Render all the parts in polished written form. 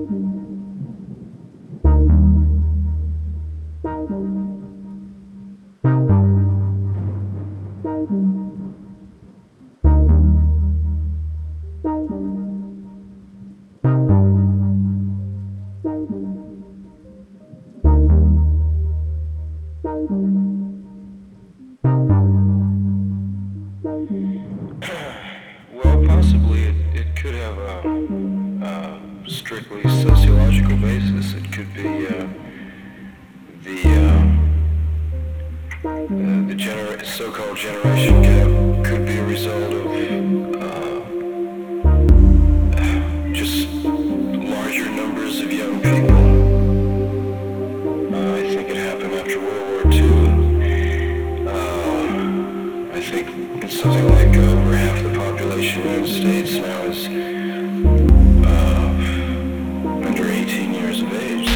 Well, possibly it could have a strictly sociological basis. It could be the so-called generation gap could be a result of just larger numbers of young people. I think it happened after World War II. I think it's something like over half the population of the United States now is under 18 years of age.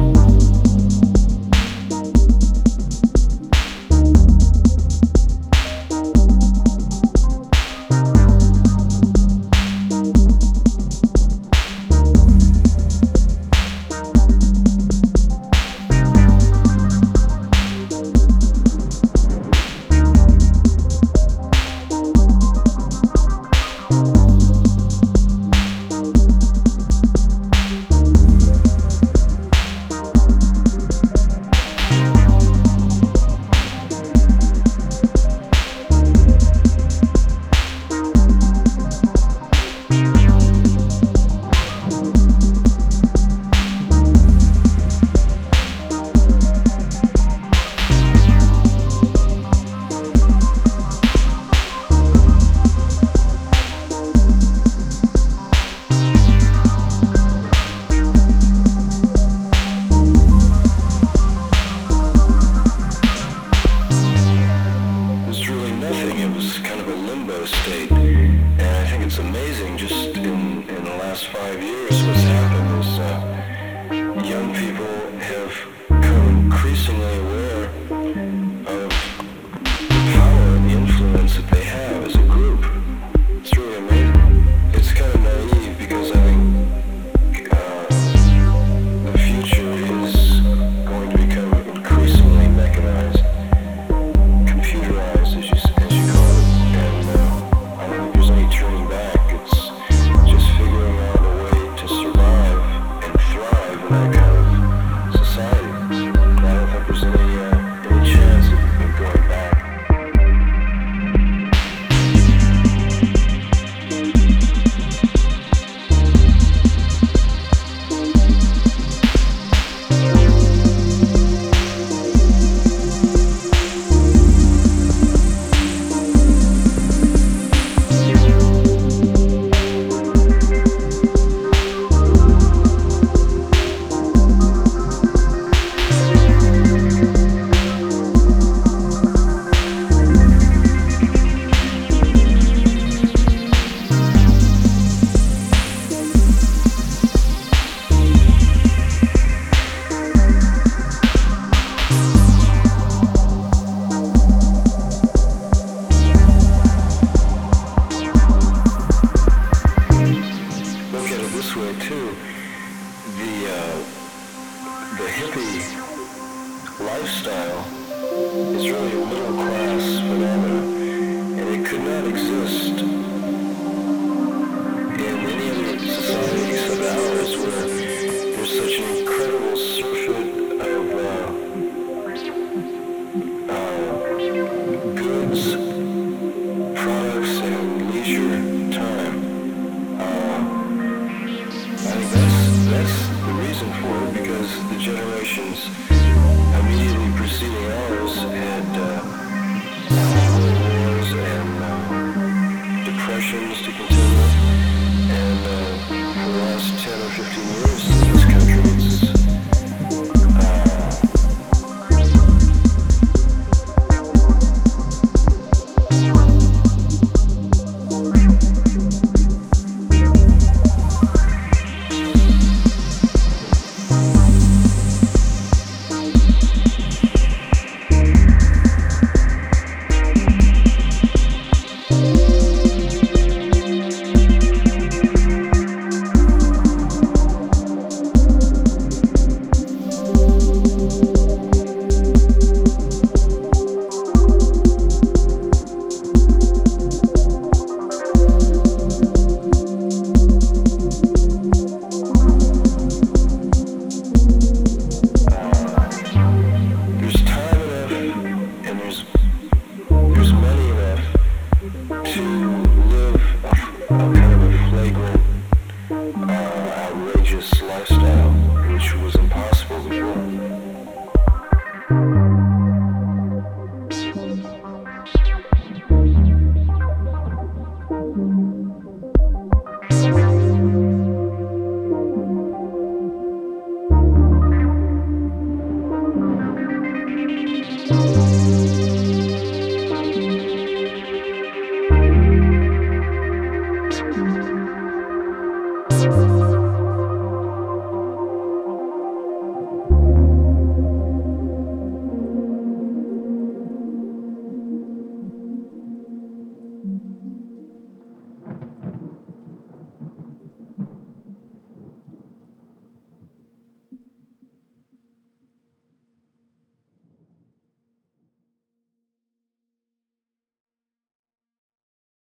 State, and I think it's amazing just in the last 5 years what's happened is young people have become increasingly aware of the power and the influence that they have as a group. It's really amazing. It's kind of naive because I think the future is going to become increasingly mechanized, computerized as you call it. Turning back, it's just figuring out a way to survive and thrive in that kind of society. And I don't think there's any chance of going back. The hippie lifestyle is really a middle class phenomenon, and it could not exist in any other society except ours, where there's such an incredible surfeit of goods, products, and leisure time. I think that's the reason for it, because the generations immediately preceding ours had world wars and depression. lifestyle, which was